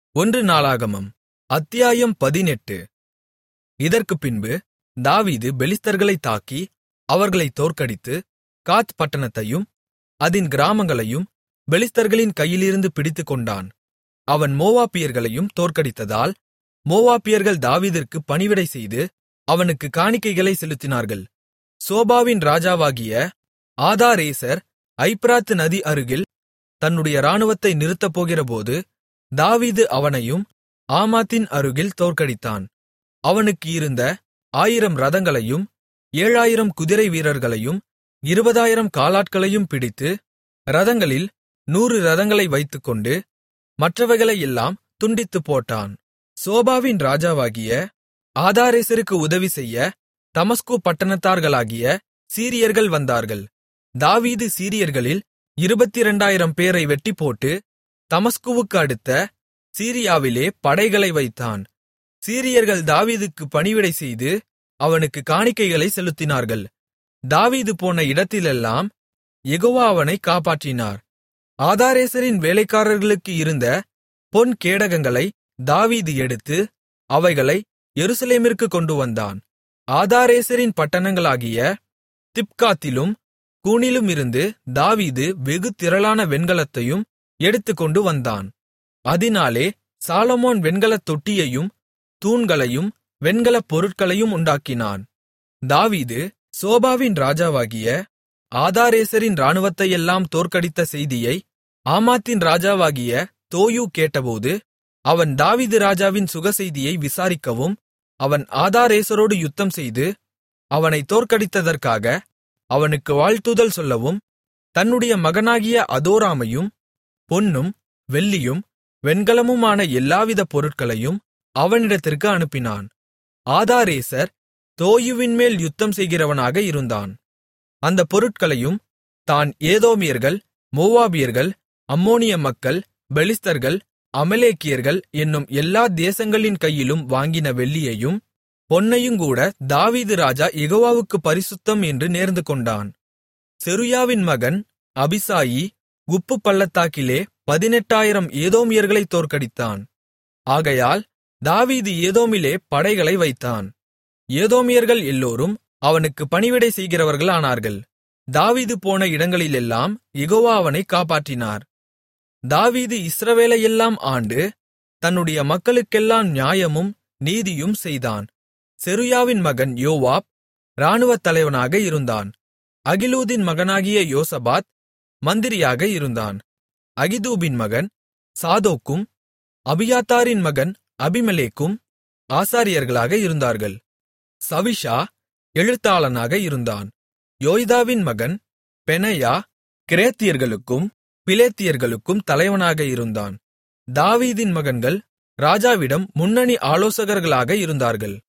ஒன்று நாளாகமம் அத்தியாயம் 18. இதற்குப்பின்பு தாவீது பெலிஸ்தர்களைத் தாக்கி அவர்களைத் தோற்கடித்து, காத் பட்டணத்தையும் அதின் கிராமங்களையும் பெலிஸ்தர்களின் கையிலிருந்து பிடித்துக்கொண்டான். அவன் மோவாபியர்களையும் தோற்கடித்ததால், மோவாபியர்கள் தாவீதிற்குப் பணிவிடை செய்து அவனுக்குக் காணிக்கைகளை செலுத்தினார்கள். சோபாவின் ராஜாவாகிய ஆதாரேசர் ஐப்பிராத்து நதி அருகில் தன்னுடைய இராணுவத்தை நிறுத்தப்போகிறபோது, தாவீது அவனையும் ஆமாத்தின் அருகில் தோற்கடித்தான். அவனுக்கு இருந்த 1000 இரதங்களையும் 7000 குதிரை வீரர்களையும் 20000 காலாட்களையும் பிடித்து, இரதங்களில் 100 இரதங்களை வைத்துக்கொண்டு மற்றவைகளையெல்லாம் துண்டித்துப் போட்டான். சோபாவின் ராஜாவாகிய ஆதாரேசருக்கு உதவி செய்ய தமஸ்கு பட்டணத்தார்களாகிய சீரியர்கள் வந்தார்கள். தாவீது சீரியர்களில் 22000 பேரை வெட்டிப்போட்டு தமஸ்குவுக்கு அடுத்த சீரியாவிலே படைகளை வைத்தான். சீரியர்கள் தாவீதுக்குப் பணிவிடை செய்து அவனுக்குக் காணிக்கைகளை செலுத்தினார்கள். தாவீது போன இடத்திலெல்லாம் யெகோவா அவனைக் காப்பாற்றினார். ஆதாரேசரின் வேலைக்காரர்களுக்கு இருந்த பொன் கேடகங்களை தாவீது எடுத்து அவைகளை எருசலேமிற்குக் கொண்டுவந்தான். ஆதாரேசரின் பட்டணங்களாகிய திப்காத்திலும் கூனிலுமிருந்து தாவீது வெகு திரளான வெண்கலத்தையும் எடுத்துக்கொண்டு வந்தான். அதினாலே சாலொமோன் வெண்கலத் தொட்டியையும் தூண்களையும் வெண்கலப் பொருட்களையும் உண்டாக்கினான். தாவீது சோபாவின் ராஜாவாகிய ஆதாரேசரின் இராணுவத்தையெல்லாம் தோற்கடித்த செய்தியை ஆமாத்தின் ராஜாவாகிய தோயூ கேட்டபோது, அவன் தாவீது ராஜாவின் சுகசெய்தியை விசாரிக்கவும், அவன் ஆதாரேசரோடு யுத்தம்செய்து அவனைத் தோற்கடித்ததற்காக அவனுக்கு வாழ்த்துதல் சொல்லவும், தன்னுடைய மகனாகிய அதோராமையும் பொன்னும் வெள்ளியும் வெண்கலமுமான எல்லாவித பொருட்களையும் அவனிடத்திற்கு அனுப்பினான். ஆதாரேசர் தோயுவின்மேல் யுத்தம் செய்கிறவனாக இருந்தான். அந்தப் பொருட்களையும் தான் ஏதோமியர்கள், மோவாபியர்கள், அம்மோனிய மக்கள், பெலிஸ்தர்கள், அமலேக்கியர்கள் என்னும் எல்லா தேசங்களின் கையிலும் வாங்கின வெள்ளியையும் பொன்னையுங்கூட தாவீது ராஜா யெகோவாவுக்குப் பரிசுத்தம் என்று நேர்ந்துகொண்டான். செருயாவின் மகன் அபிசாயி உப்பு பள்ளத்தாக்கிலே 18000 ஏதோமியர்களைத் தோற்கடித்தான். ஆகையால் தாவீது ஏதோமிலே படைகளை வைத்தான். ஏதோமியர்கள் எல்லோரும் அவனுக்கு பணிவிடை செய்கிறவர்களானார்கள். தாவீது போன இடங்களிலெல்லாம் யெகோவா அவனைக் காப்பாற்றினார். தாவீது இஸ்ரவேலையெல்லாம் ஆண்டு தன்னுடைய மக்களுக்கெல்லாம் நியாயமும் நீதியும் செய்தான். செருயாவின் மகன் யோவாப் இராணுவத் தலைவனாக இருந்தான். அகிலூதின் மகனாகிய யோசபாத் மந்திரியாக இருந்தான். அகிதூபின் மகன் சாதோக்கும் அபியாத்தாரின் மகன் அபிமெலேக்கும் ஆசாரியர்களாக இருந்தார்கள். சவிஷா எழுத்தாளனாக இருந்தான். யோய்தாவின் மகன் பெனாயா கிரேத்தியர்களுக்கும் பிலேத்தியர்களுக்கும் தலைவனாக இருந்தான். தாவீதின் மகன்கள் ராஜாவிடம் முன்னணி ஆலோசகர்களாக இருந்தார்கள்.